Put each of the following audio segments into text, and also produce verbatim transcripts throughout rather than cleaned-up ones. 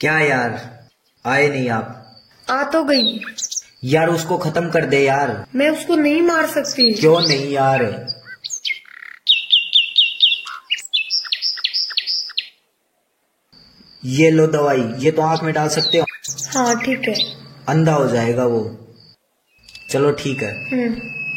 क्या यार, आए नहीं आप? आ तो गई यार उसको खत्म कर दे यार। मैं उसको नहीं मार सकती। क्यों नहीं यार? ये लो दवाई, ये तो आंख में डाल सकते हो। हाँ ठीक है। अंधा हो जाएगा वो। चलो ठीक है। हम्म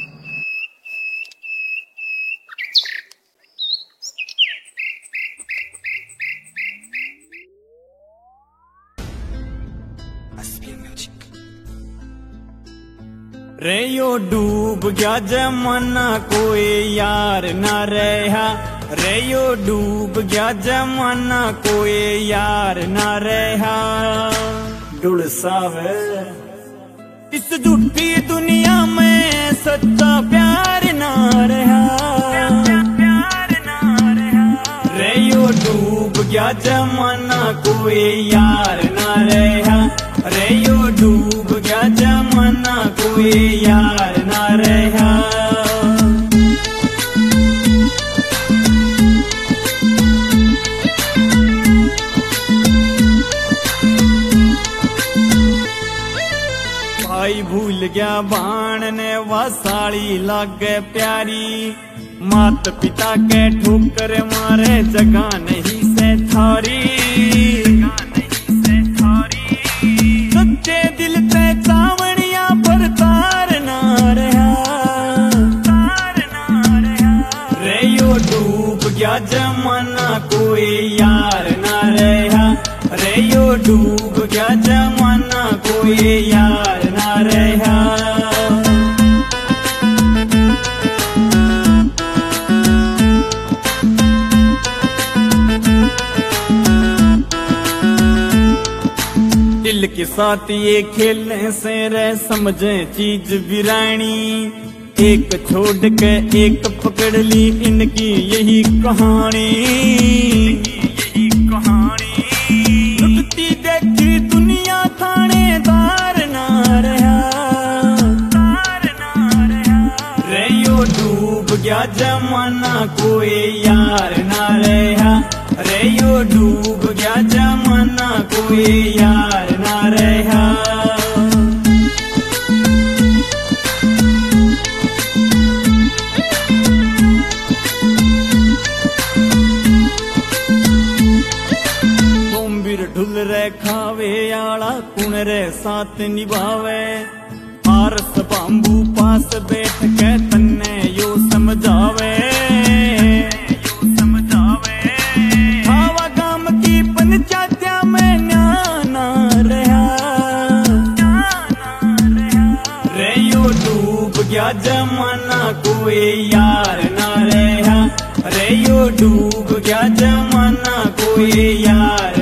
रे यो डूब गया जमाना कोई यार ना रहा। रे यो डूब गया जमाना कोई यार ना रहा। डुल सावे इस झूठी दुनिया में सच्चा प्यार ना रहा। रे यो डूब गया जमाना कोई यार ना रहा। रे यो डूब गया जमाना कोई यार ना रहा। भाई भूल गया बाण ने वासाली लागे प्यारी। मात पिता के ठोकर मारे जगह नहीं से थारी। सच्चे दिल ते चावड़िया पर तार ना रहा। रे यो डूब गया जमाना कोई यार ना रहा। रे यो डूब गया जमाना कोई यार ना रहा। दिल के साथ ये खेलने से रह समझे चीज बिरानी। एक छोड़ के एक पकड़ ली इनकी यही कहानी। यही कहानी लुटती देखी दुनिया थानेदार ना रहा। रे यो डूब गया जमाना कोई यार ना रहा। रे यो डूब गया जमाना कोई यार ना रहा। बोम्बिर ढुल रे खावे आला कुण रे साथ निभावे। आरस बांबू पास बैठ के तन्ने यो समझावे। जमाना कोई यार ना रहा। रे यो डूब गया जमाना कोई यार